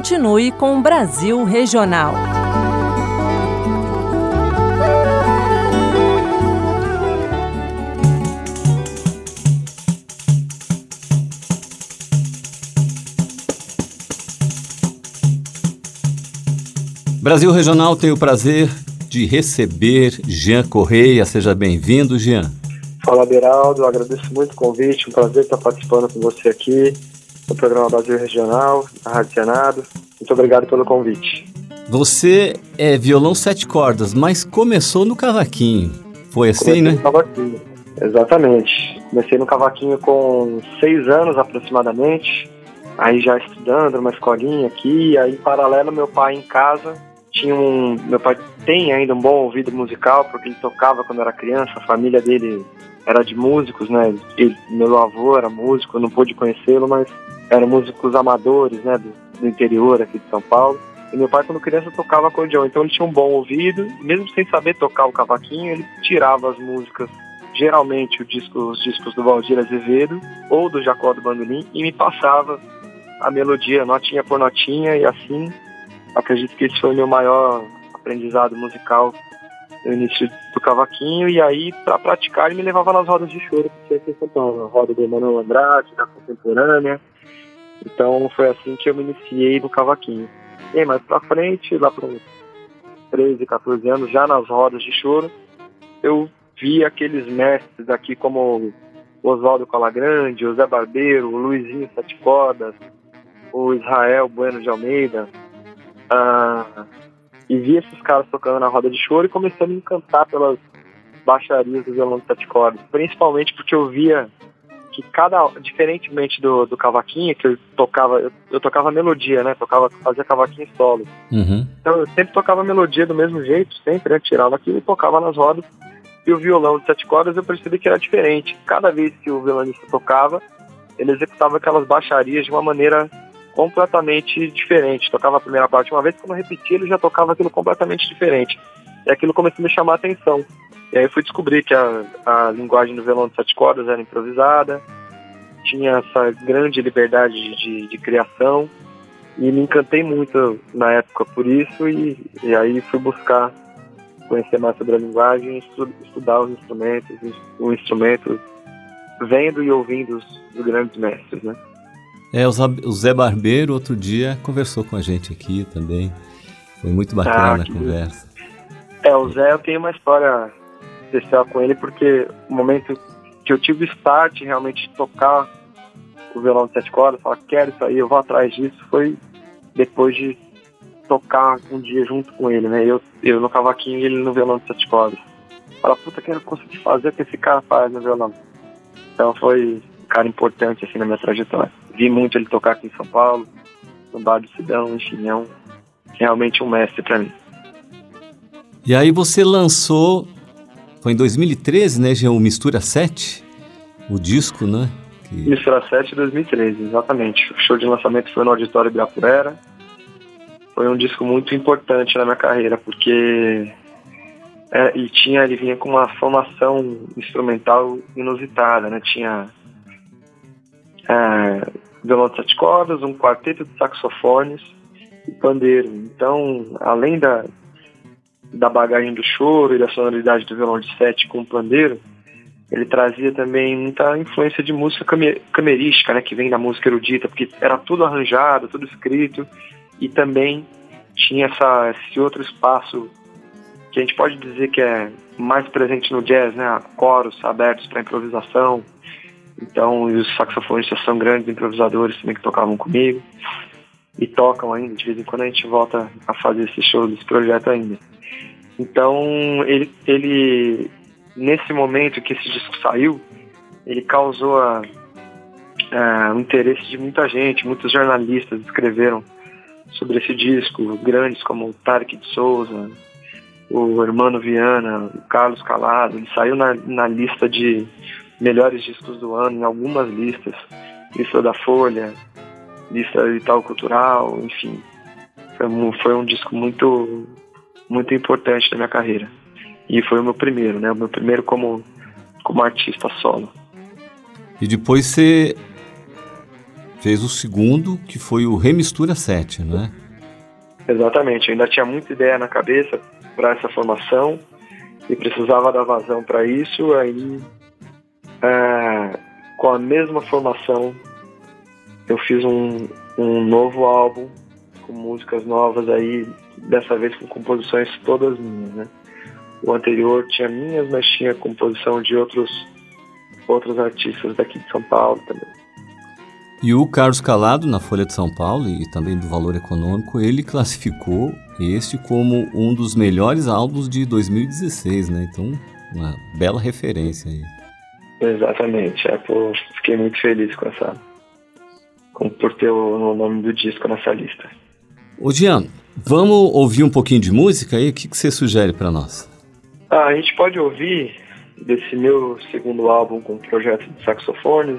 continue com o Brasil Regional. Brasil Regional tem o prazer de receber Jean Correia. Seja bem-vindo, Jean. Fala, Beraldo. Agradeço muito o convite. Um prazer estar participando com você aqui no programa Brasil Regional, na Rádio Senado. Muito obrigado pelo convite. Você é violão 7 cordas, mas começou no cavaquinho. Foi assim, Comecei né? No cavaquinho. Exatamente. Comecei no cavaquinho com 6 anos aproximadamente. Aí já estudando numa escolinha aqui. Aí, em paralelo, meu pai em casa meu pai tem ainda um bom ouvido musical, porque ele tocava quando era criança. A família dele era de músicos, né? Meu avô era músico, eu não pude conhecê-lo, mas eram músicos amadores, né? Do interior aqui de São Paulo. E meu pai, quando criança, tocava acordeão, então ele tinha um bom ouvido. Mesmo sem saber tocar o cavaquinho, ele tirava as músicas, geralmente os discos do Valdir Azevedo ou do Jacó do Bandolim, e me passava a melodia, notinha por notinha, e assim, acredito que esse foi o meu maior aprendizado musical no início do cavaquinho. E aí, para praticar, ele me levava nas rodas de choro, que tinha em São Paulo, a roda do Emanuel Andrade, da Contemporânea. Então, foi assim que eu me iniciei no cavaquinho. E aí, mais pra frente, lá para uns 13, 14 anos, já nas rodas de choro, eu vi aqueles mestres aqui como o Oswaldo Colagrande, o Zé Barbeiro, o Luizinho Sete Cordas, o Israel Bueno de Almeida, e vi esses caras tocando na roda de choro e comecei a me encantar pelas baixarias do violão de 7 cordas, principalmente porque eu via que diferentemente do cavaquinho, que eu tocava melodia, né? Fazia cavaquinho solo. Uhum. Então eu sempre tocava melodia do mesmo jeito, sempre, né? Tirava aquilo e tocava nas rodas. E o violão de 7 cordas eu percebi que era diferente. Cada vez que o violonista tocava, ele executava aquelas baixarias de uma maneira completamente diferente. Tocava a primeira parte uma vez, quando eu repetia, ele já tocava aquilo completamente diferente. E aquilo começou a me chamar a atenção. E aí eu fui descobrir que a linguagem do violão de 7 cordas era improvisada, tinha essa grande liberdade de criação, e me encantei muito na época por isso, e aí fui buscar conhecer mais sobre a linguagem, estudar os instrumentos, o instrumento, vendo e ouvindo os grandes mestres, né? O Zé Barbeiro, outro dia, conversou com a gente aqui também. Foi muito bacana a conversa. O Zé, eu tenho uma história especial com ele, porque o momento que eu tive o start realmente de tocar o violão de 7 cordas, falar, quero isso aí, eu vou atrás disso, foi depois de tocar um dia junto com ele, né? Eu no cavaquinho e ele no violão de 7 cordas. Fala, puta, quero conseguir fazer o que esse cara faz no violão. Então foi um cara importante assim na minha trajetória. Vi muito ele tocar aqui em São Paulo, no Bar do Sidão, enfim, é realmente um mestre para mim. E aí você lançou, foi em 2013, né, o Mistura 7, o disco, né? Mistura 7 2013, exatamente. O show de lançamento foi no Auditório Ibirapuera. Foi um disco muito importante na minha carreira, porque ele vinha com uma formação instrumental inusitada, né? Tinha violão de 7 cordas, um quarteto de saxofones e pandeiro. Então, além da bagagem do choro e da sonoridade do violão de 7 com o pandeiro, ele trazia também muita influência de música camerística, né? Que vem da música erudita, porque era tudo arranjado, tudo escrito, e também tinha esse outro espaço que a gente pode dizer que é mais presente no jazz, né? Coros abertos para improvisação. Então, e os saxofonistas são grandes improvisadores também que tocavam comigo e tocam ainda. De vez em quando a gente volta a fazer esse show desse projeto ainda. Então, ele nesse momento que esse disco saiu, ele causou o interesse de muita gente. Muitos jornalistas escreveram sobre esse disco, grandes como o Tarek de Souza, o Hermano Viana, o Carlos Calado. Ele saiu na lista de melhores discos do ano, em algumas listas, lista da Folha, lista de Itaú Cultural, enfim. Foi um disco muito, muito importante na minha carreira. E foi o meu primeiro, né? O meu primeiro como artista solo. E depois você fez o segundo, que foi o Remistura 7, não é? Exatamente, eu ainda tinha muita ideia na cabeça para essa formação e precisava dar vazão para isso, aí com a mesma formação eu fiz um novo álbum com músicas novas aí, dessa vez com composições todas minhas, né? O anterior tinha minhas, mas tinha composição de outros artistas daqui de São Paulo também. E o Carlos Calado, na Folha de São Paulo e também do Valor Econômico, ele classificou este como um dos melhores álbuns de 2016, né? Então, uma bela referência aí. Exatamente, fiquei muito feliz por ter o nome do disco nessa lista. Ô Jean, vamos ouvir um pouquinho de música aí? O que você sugere para nós? A gente pode ouvir desse meu segundo álbum com projeto de saxofones,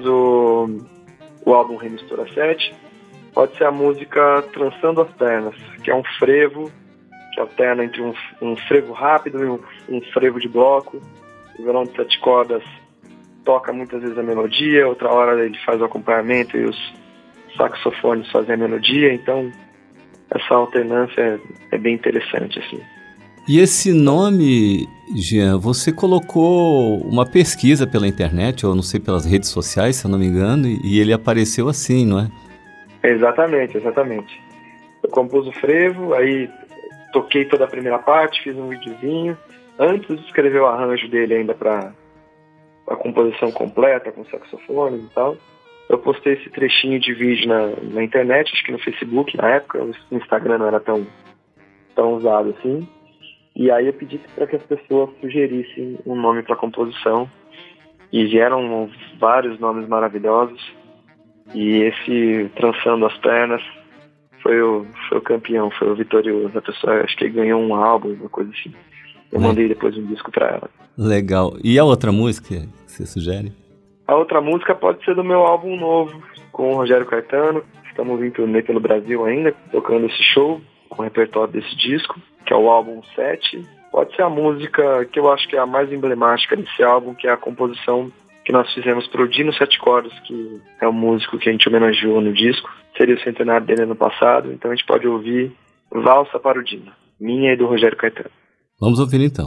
o álbum Remistura 7, pode ser a música Trançando as Pernas, que é um frevo que alterna entre um frevo rápido e um frevo de bloco. O violão de 7 cordas toca muitas vezes a melodia, outra hora ele faz o acompanhamento e os saxofones fazem a melodia, então essa alternância é bem interessante, assim. E esse nome, Jean, você colocou uma pesquisa pela internet, ou não sei, pelas redes sociais, se eu não me engano, e ele apareceu assim, não é? Exatamente. Eu compus o frevo, aí toquei toda a primeira parte, fiz um videozinho, antes de escrever o arranjo dele ainda para a composição completa, com saxofones e tal. Eu postei esse trechinho de vídeo na internet, acho que no Facebook na época, o Instagram não era tão usado assim. E aí eu pedi para que as pessoas sugerissem um nome para a composição. E vieram vários nomes maravilhosos. E esse Trançando as Pernas foi o campeão, foi o vitorioso. A pessoa, acho que ganhou um álbum, uma coisa assim. Eu mandei depois um disco para ela. Legal. E a outra música que você sugere? A outra música pode ser do meu álbum novo, com o Rogério Caetano. Estamos em turnê pelo Brasil ainda, tocando esse show, com o repertório desse disco, que é o álbum 7. Pode ser a música que eu acho que é a mais emblemática desse álbum, que é a composição que nós fizemos para o Dino Sete Cordas, que é o músico que a gente homenageou no disco. Seria o centenário dele ano passado, então a gente pode ouvir Valsa para o Dino, minha e do Rogério Caetano. Vamos ouvir então.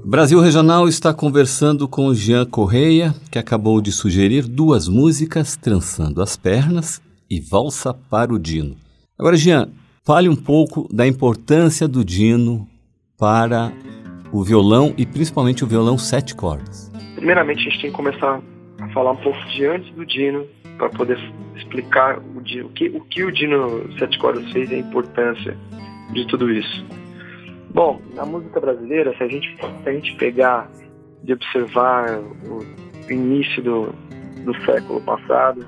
Brasil Regional está conversando com o Jean Correia, que acabou de sugerir 2 músicas, Trançando as Pernas e Valsa para o Dino. Agora, Jean, fale um pouco da importância do Dino para o violão e principalmente o violão 7 cordas. Primeiramente, a gente tem que começar a falar um pouco de antes do Dino, para poder explicar o que o Dino 7 cordas fez e a importância de tudo isso. Bom, na música brasileira, se a gente pegar e observar o início do século passado,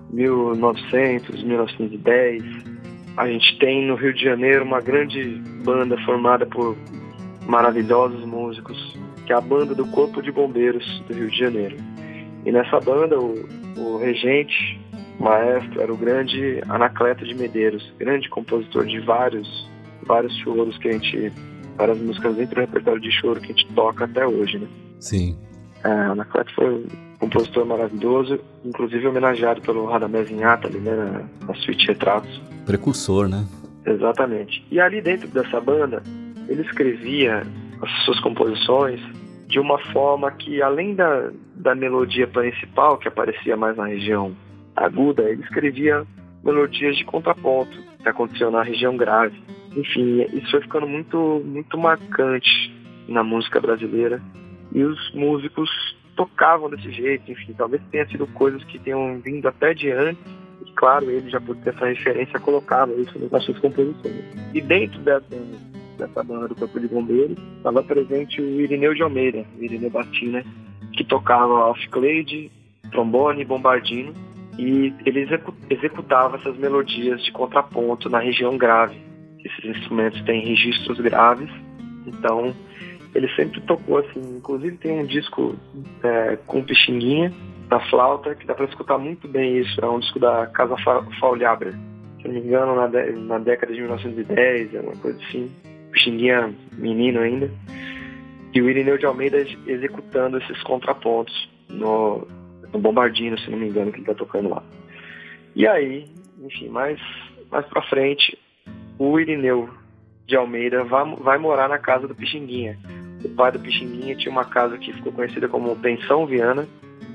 1900, 1910, a gente tem no Rio de Janeiro uma grande banda formada por maravilhosos músicos, que é a banda do Corpo de Bombeiros do Rio de Janeiro. E nessa banda, o regente, o maestro, era o grande Anacleto de Medeiros, grande compositor de vários choros várias músicas dentro do repertório de choro que a gente toca até hoje, né? Sim. Anacleto foi um compositor maravilhoso, inclusive homenageado pelo Radamés Inhatali, ali, né, na suíte Retratos. Precursor, né? Exatamente. E ali dentro dessa banda, ele escrevia as suas composições de uma forma que, além da melodia principal, que aparecia mais na região aguda, ele escrevia melodias de contraponto, que aconteceu na região grave. Enfim, isso foi ficando muito, muito marcante na música brasileira. E os músicos tocavam desse jeito, enfim, talvez tenha sido coisas que tenham vindo até de antes. E claro, ele já por ter essa referência colocava isso nas suas composições. E dentro dessa banda do Corpo de Bombeiros estava presente o Irineu de Almeida, o Irineu Batina, que tocava off-clade, trombone e bombardino. E ele executava essas melodias de contraponto na região grave. Esses instrumentos têm registros graves, então ele sempre tocou assim. Inclusive tem um disco com Pixinguinha na flauta, que dá para escutar muito bem isso. É um disco da Casa Faulhaber, se não me engano, na década de 1910, é uma coisa assim. Pixinguinha menino ainda. E o Irineu de Almeida executando esses contrapontos no bombardino, se não me engano, que ele tá tocando lá. E aí, enfim, mais pra frente, o Irineu de Almeida vai morar na casa do Pixinguinha. O pai do Pixinguinha tinha uma casa que ficou conhecida como Pensão Viana,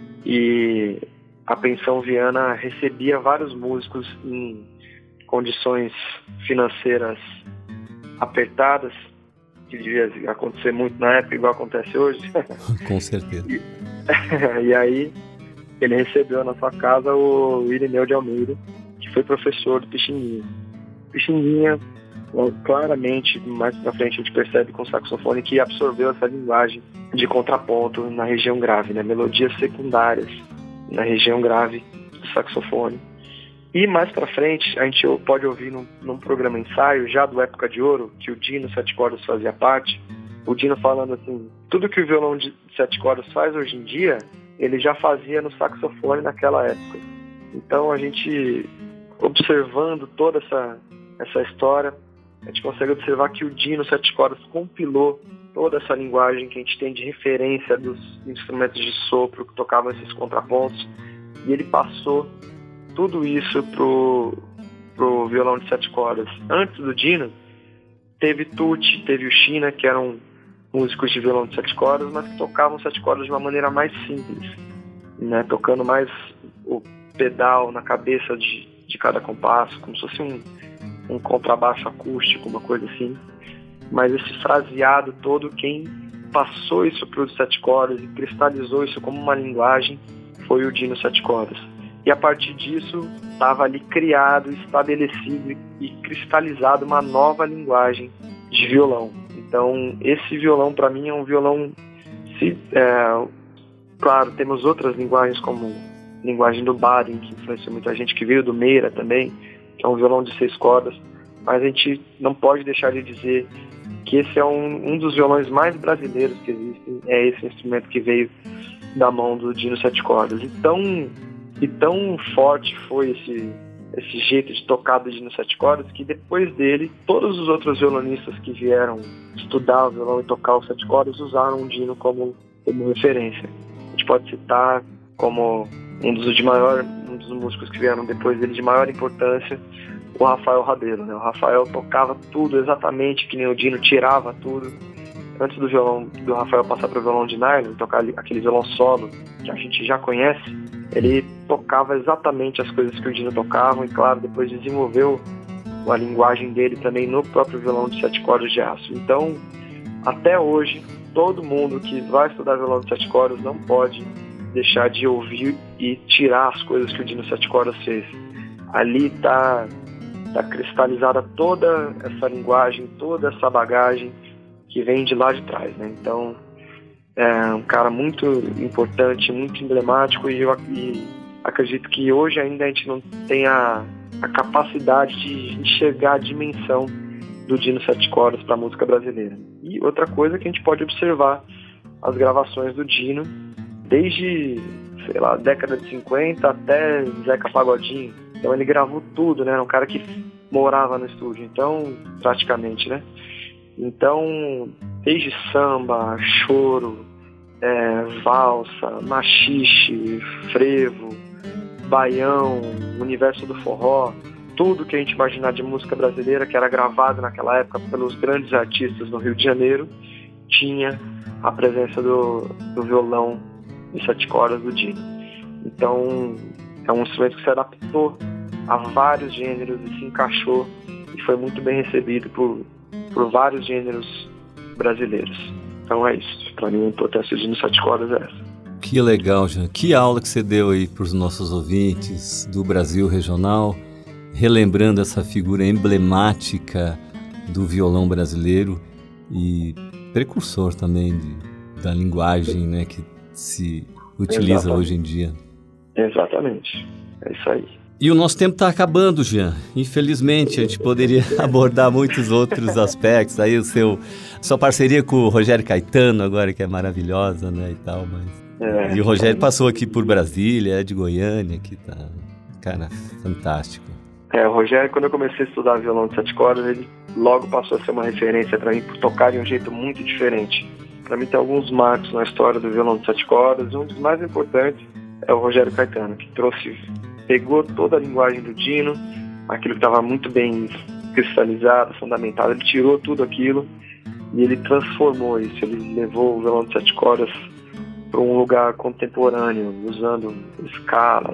e a Pensão Viana recebia vários músicos em condições financeiras apertadas, que devia acontecer muito na época, igual acontece hoje. Com certeza. E aí ele recebeu na sua casa o Irineu de Almeida, que foi professor do Pixinguinha. Pixinguinha, claramente, mais pra frente a gente percebe com o saxofone que absorveu essa linguagem de contraponto na região grave, né? Melodias secundárias na região grave do saxofone. E mais pra frente a gente pode ouvir num programa ensaio, já do Época de Ouro, que o Dino 7 cordas fazia parte, o Dino falando assim, tudo que o violão de 7 cordas faz hoje em dia, ele já fazia no saxofone naquela época. Então a gente, observando toda essa história, a gente consegue observar que o Dino 7 cordas compilou toda essa linguagem que a gente tem de referência dos instrumentos de sopro que tocavam esses contrapontos, e ele passou tudo isso pro violão de 7 cordas. Antes do Dino, teve Tucci, teve o China, que eram músicos de violão de 7 cordas, mas que tocavam 7 cordas de uma maneira mais simples, né? Tocando mais o pedal na cabeça de cada compasso, como se fosse um contrabaixo acústico, uma coisa assim. Mas esse fraseado todo, quem passou isso para os 7 cordas e cristalizou isso como uma linguagem foi o Dino 7 cordas. E a partir disso estava ali criado, estabelecido e cristalizado uma nova linguagem de violão. Então esse violão para mim é um violão, claro, temos outras linguagens como a linguagem do Baden, que influenciou muita gente, que veio do Meira também, que é um violão de 6 cordas, mas a gente não pode deixar de dizer que esse é um dos violões mais brasileiros que existem, é esse instrumento que veio da mão do Dino 7 cordas. E tão forte foi esse jeito de tocar do Dino 7 cordas, que depois dele, todos os outros violonistas que vieram estudar o violão e tocar os 7 cordas usaram o Dino como referência. A gente pode citar como um dos músicos que vieram depois dele de maior importância, o Rafael Rabelo, né? O Rafael tocava tudo exatamente que nem o Dino, tirava tudo. antes do violão do Rafael passar para o violão de nylon, tocar aquele violão solo que a gente já conhece, ele tocava exatamente as coisas que o Dino tocava e, claro, depois desenvolveu a linguagem dele também no próprio violão de 7 cordas de aço. Então, até hoje, todo mundo que vai estudar violão de 7 cordas não pode deixar de ouvir e tirar as coisas que o Dino 7 cordas fez. Ali está cristalizada toda essa linguagem, toda essa bagagem que vem de lá de trás, né? Então, é um cara muito importante, muito emblemático, e eu acredito que hoje ainda a gente não tem a capacidade de enxergar a dimensão do Dino 7 cordas para a música brasileira. E outra coisa que a gente pode observar as gravações do Dino desde, sei lá, década de 50 até Zeca Pagodinho. Então ele gravou tudo, né? Era um cara que morava no estúdio, então, praticamente, né? Então, desde samba, choro, valsa, machixe, frevo, baião, universo do forró, tudo que a gente imaginar de música brasileira que era gravado naquela época pelos grandes artistas no Rio de Janeiro, tinha a presença do violão de 7 cordas do Dino. Então, é um instrumento que se adaptou a vários gêneros e se encaixou e foi muito bem recebido por vários gêneros brasileiros. Então é isso. Para mim, a importância do Dino 7 cordas é essa. Que legal, Jean. Que aula que você deu aí para os nossos ouvintes do Brasil Regional, relembrando essa figura emblemática do violão brasileiro e precursor também da linguagem, né, que se utiliza hoje em dia. Exatamente. É isso aí. E o nosso tempo está acabando, Jean. Infelizmente, a gente poderia abordar muitos outros aspectos. Aí sua parceria com o Rogério Caetano agora, que é maravilhosa, né, e tal, mas... E o Rogério passou aqui por Brasília, é de Goiânia, que tá, cara, fantástico. O Rogério, quando eu comecei a estudar violão de 7 cordas, ele logo passou a ser uma referência para mim, por tocar de um jeito muito diferente. Para mim tem alguns marcos na história do violão de 7 cordas, um dos mais importantes é o Rogério Caetano, que pegou toda a linguagem do Dino, aquilo que estava muito bem cristalizado, fundamentado, ele tirou tudo aquilo e ele transformou isso, ele levou o violão de 7 cordas para um lugar contemporâneo, usando escalas,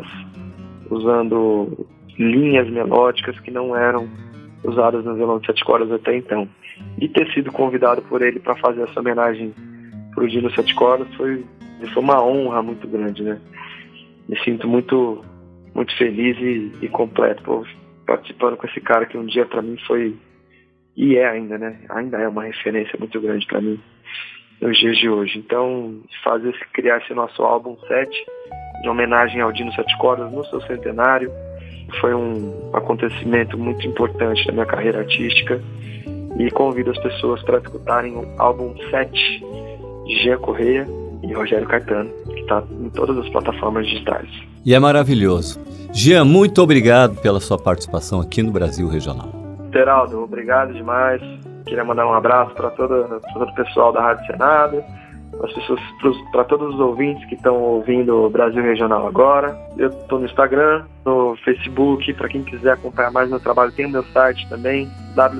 usando linhas melódicas que não eram usadas no violão de 7 cordas até então. E ter sido convidado por ele para fazer essa homenagem para o Dino 7 cordas foi uma honra muito grande, né? Me sinto muito feliz e completo participando com esse cara que um dia para mim foi, e é ainda, né? Ainda é uma referência muito grande para mim nos dias de hoje. Então, criar esse nosso álbum 7, em homenagem ao Dino 7 cordas no seu centenário, foi um acontecimento muito importante na minha carreira artística, e convido as pessoas para escutarem o álbum 7 de Jean Correia e Rogério Caetano, que está em todas as plataformas digitais. E é maravilhoso. Jean, muito obrigado pela sua participação aqui no Brasil Regional. Geraldo, obrigado demais. Queria mandar um abraço para todo o pessoal da Rádio Senado, para todos os ouvintes que estão ouvindo o Brasil Regional agora. Eu estou no Instagram, no Facebook, para quem quiser acompanhar mais meu trabalho, tem o meu site também,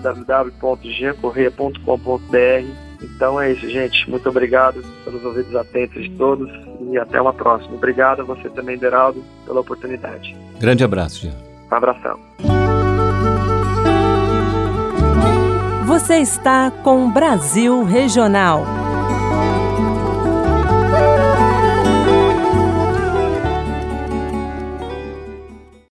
www.jeancorreia.com.br. Então é isso, gente. Muito obrigado pelos ouvidos atentos de todos e até uma próxima. Obrigado a você também, Deraldo, pela oportunidade. Grande abraço, Jean. Um abração. Você está com Brasil Regional.